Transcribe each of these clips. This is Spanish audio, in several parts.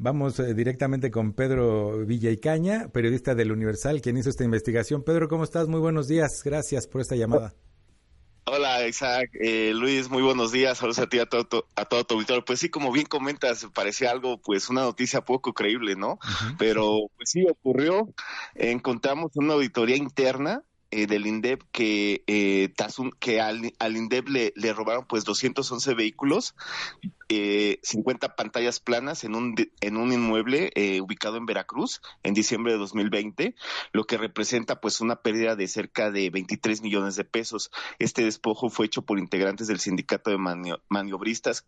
Vamos directamente con Pedro Villaicaña, periodista del Universal, quien hizo esta investigación. Pedro, ¿cómo estás? Muy buenos días. Gracias por esta llamada. Hola Isaac, Luis, muy buenos días, saludos a ti, a todo tu auditorio. Pues sí, como bien comentas, parecía algo, pues una noticia poco creíble, ¿no? Uh-huh. Pero pues sí ocurrió. Encontramos una auditoría interna del INDEP que al INDEP le robaron pues 211 vehículos, 50 pantallas planas en un inmueble ubicado en Veracruz en diciembre de 2020, lo que representa pues una pérdida de cerca de 23 millones de pesos. Este despojo fue hecho por integrantes del sindicato de maniobristas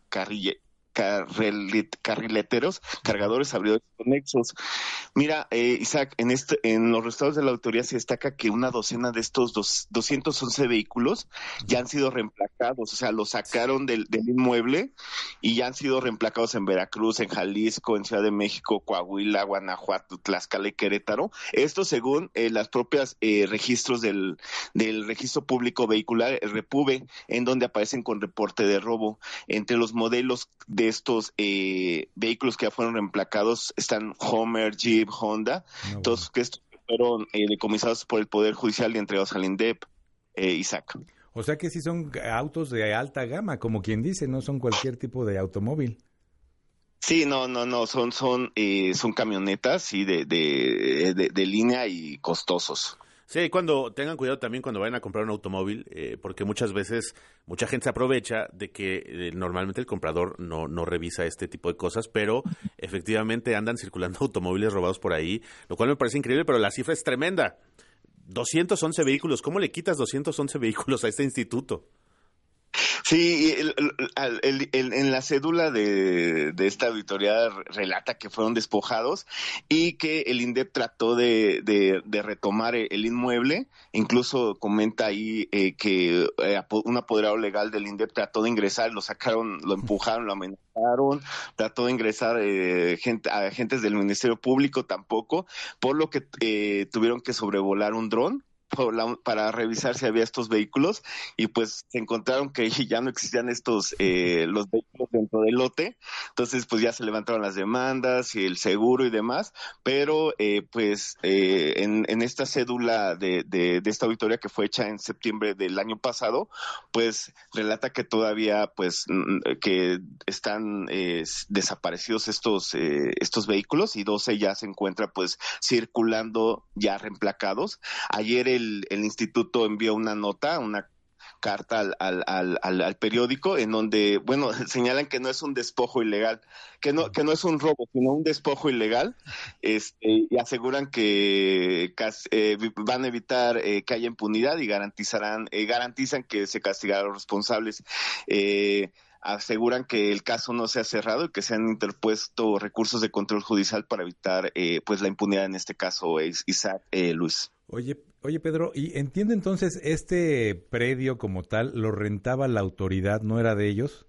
carrileteros, cargadores, abridores conexos. Mira, Isaac, en los resultados de la auditoría se destaca que una docena de estos 211 vehículos ya han sido reemplacados, o sea, los sacaron del inmueble y ya han sido reemplacados en Veracruz, en Jalisco, en Ciudad de México, Coahuila, Guanajuato, Tlaxcala y Querétaro. Esto según las propias registros del Registro Público Vehicular, el REPUVE, en donde aparecen con reporte de robo. Entre los modelos de estos vehículos que ya fueron reemplacados están Homer, Jeep, Honda, todos que estos fueron decomisados por el Poder Judicial y entregados al INDEP, Isaac. O sea que sí son autos de alta gama, como quien dice, no son cualquier tipo de automóvil. Sí, no, son camionetas, sí, de línea y costosos. Sí, cuando tengan cuidado también cuando vayan a comprar un automóvil, porque muchas veces mucha gente se aprovecha de que normalmente el comprador no revisa este tipo de cosas, pero efectivamente andan circulando automóviles robados por ahí, lo cual me parece increíble, pero la cifra es tremenda. 211 vehículos, ¿cómo le quitas 211 vehículos a este instituto? Sí, en la cédula de esta auditoría relata que fueron despojados y que el INDEP trató de retomar el inmueble. Incluso comenta ahí que un apoderado legal del INDEP trató de ingresar, lo sacaron, lo empujaron, lo amenazaron, trató de ingresar agentes del Ministerio Público tampoco, por lo que tuvieron que sobrevolar un dron para revisar si había estos vehículos y pues se encontraron que ya no existían los vehículos dentro del lote. Entonces pues ya se levantaron las demandas y el seguro y demás, pero en esta cédula de esta auditoría que fue hecha en septiembre del año pasado, pues relata que todavía pues que están desaparecidos estos vehículos y 12 ya se encuentran pues circulando ya reemplacados. Ayer el instituto envió una carta al periódico en donde, bueno, señalan que no es un despojo ilegal, que no es un robo, sino un despojo ilegal, y aseguran que van a evitar que haya impunidad y garantizan que se castigará a los responsables. Aseguran que el caso no se ha cerrado y que se han interpuesto recursos de control judicial para evitar pues la impunidad en este caso, Isaac, Luis. Oye Pedro, y entiendo entonces, este predio como tal lo rentaba la autoridad, ¿no era de ellos?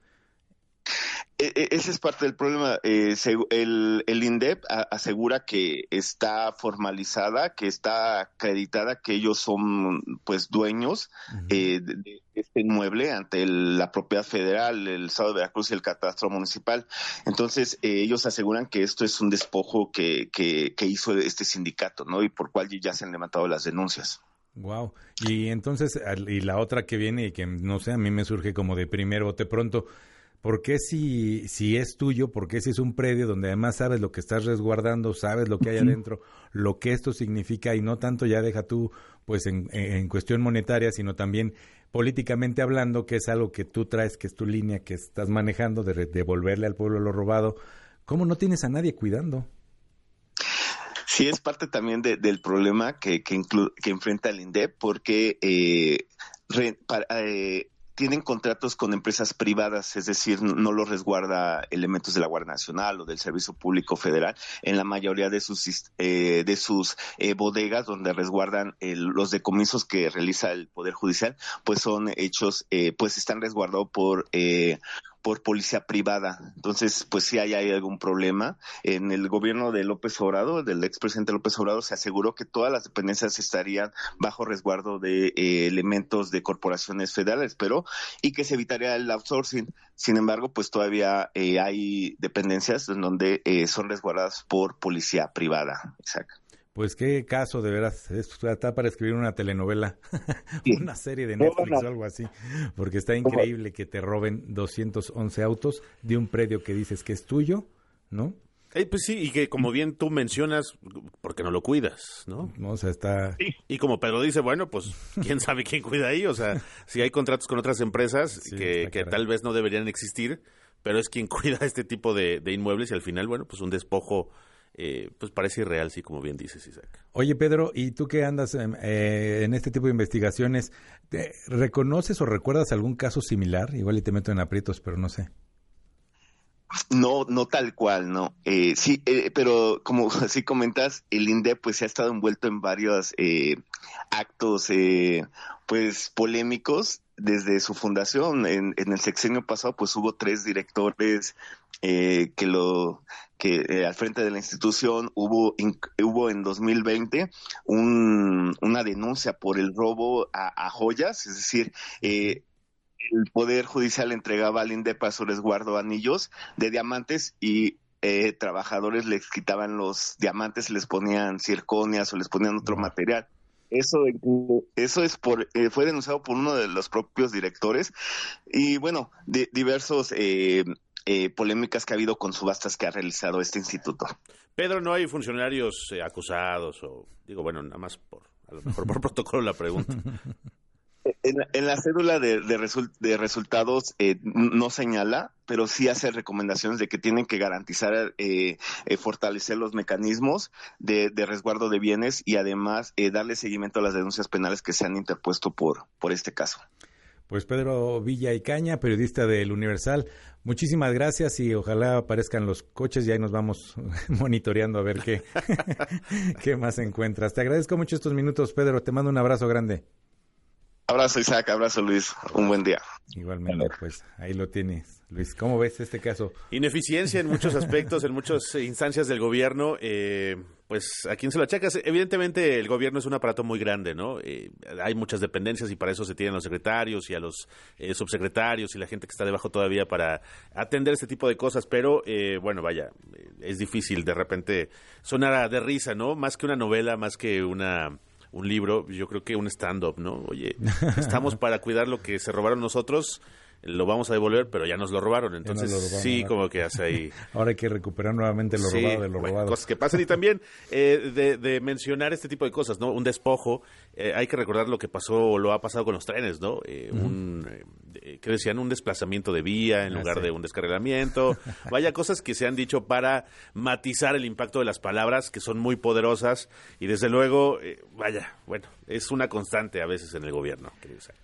Ese es parte del problema. El INDEP asegura que está formalizada, que está acreditada, que ellos son pues dueños de este inmueble ante la propiedad federal, el Estado de Veracruz y el catastro municipal. Entonces ellos aseguran que esto es un despojo que hizo este sindicato, ¿no? Y por cual ya se han levantado las denuncias. Wow. Y entonces, y la otra que viene y que no sé, a mí me surge como de primer bote pronto. ¿Por qué si es tuyo, por qué si es un predio donde además sabes lo que estás resguardando, sabes lo que hay adentro, lo que esto significa y no tanto ya deja tú pues en cuestión monetaria, sino también políticamente hablando, que es algo que tú traes, que es tu línea, que estás manejando de devolverle al pueblo lo robado? ¿Cómo no tienes a nadie cuidando? Sí, es parte también del problema que enfrenta el INDEP, porque tienen contratos con empresas privadas, es decir, no los resguarda elementos de la Guardia Nacional o del Servicio Público Federal en la mayoría de sus bodegas donde resguardan los decomisos que realiza el Poder Judicial, pues son hechos, pues están resguardados por por policía privada. Entonces, pues sí hay algún problema. En el gobierno de López Obrador, del expresidente López Obrador, se aseguró que todas las dependencias estarían bajo resguardo de elementos de corporaciones federales, y que se evitaría el outsourcing. Sin embargo, pues todavía hay dependencias en donde son resguardadas por policía privada. Exacto. Pues qué caso, de veras, esto está para escribir una telenovela, una serie de Netflix o algo así, porque está increíble que te roben 211 autos de un predio que dices que es tuyo, ¿no? Pues sí, y que como bien tú mencionas, porque no lo cuidas, ¿no? No, o sea, está... Y como Pedro dice, bueno, pues quién sabe quién cuida ahí, o sea, si hay contratos con otras empresas Sí, que tal vez no deberían existir, pero es quien cuida este tipo de inmuebles y al final, bueno, pues un despojo... pues parece irreal, sí, como bien dices, Isaac. Oye, Pedro, ¿y tú que andas en este tipo de investigaciones, reconoces o recuerdas algún caso similar? Igual y te meto en aprietos, pero no sé. No, no tal cual, no. Sí, pero como así comentas, el INDEP pues se ha estado envuelto en varios actos pues polémicos desde su fundación. En el sexenio pasado pues hubo 3 directores que al frente de la institución. Hubo en 2020 una denuncia por el robo a joyas, es decir, el Poder Judicial entregaba al INDEP a su resguardo anillos de diamantes y trabajadores les quitaban los diamantes y les ponían circonias o les ponían otro material. Eso fue denunciado por uno de los propios directores y bueno, diversos polémicas que ha habido con subastas que ha realizado este instituto. Pedro, ¿no hay funcionarios acusados o digo, bueno, nada más a lo mejor por protocolo la pregunta? En la cédula de resultados no señala, pero sí hace recomendaciones de que tienen que garantizar, fortalecer los mecanismos de resguardo de bienes y además darle seguimiento a las denuncias penales que se han interpuesto por este caso. Pues Pedro Villa y Caña, periodista del Universal, muchísimas gracias y ojalá aparezcan los coches y ahí nos vamos monitoreando a ver qué más encuentras. Te agradezco mucho estos minutos, Pedro, te mando un abrazo grande. Abrazo, Isaac, abrazo, Luis, un buen día. Igualmente, pues ahí lo tienes. Luis, ¿cómo ves este caso? Ineficiencia en muchos aspectos, en muchas instancias del gobierno. Pues a quién se lo achacas. Evidentemente el gobierno es un aparato muy grande, ¿no? Hay muchas dependencias y para eso se tienen los secretarios y a los subsecretarios y la gente que está debajo todavía para atender este tipo de cosas. Pero, bueno, vaya, es difícil de repente sonar de risa, ¿no? Más que una novela, más que un libro, yo creo que un stand-up, ¿no? Oye, estamos para cuidar lo que se robaron nosotros, lo vamos a devolver, pero ya nos lo robaron. Entonces, sí, como que hace ahí... Ahora hay que recuperar nuevamente lo robado de lo robado. Cosas que pasan. Y también de mencionar este tipo de cosas, ¿no? Un despojo, hay que recordar lo que pasó o lo ha pasado con los trenes, ¿no? ¿Qué decían? Un desplazamiento de vía en lugar de un descarrilamiento. Vaya, cosas que se han dicho para matizar el impacto de las palabras, que son muy poderosas y desde luego, vaya, bueno, es una constante a veces en el gobierno, querido Isaac.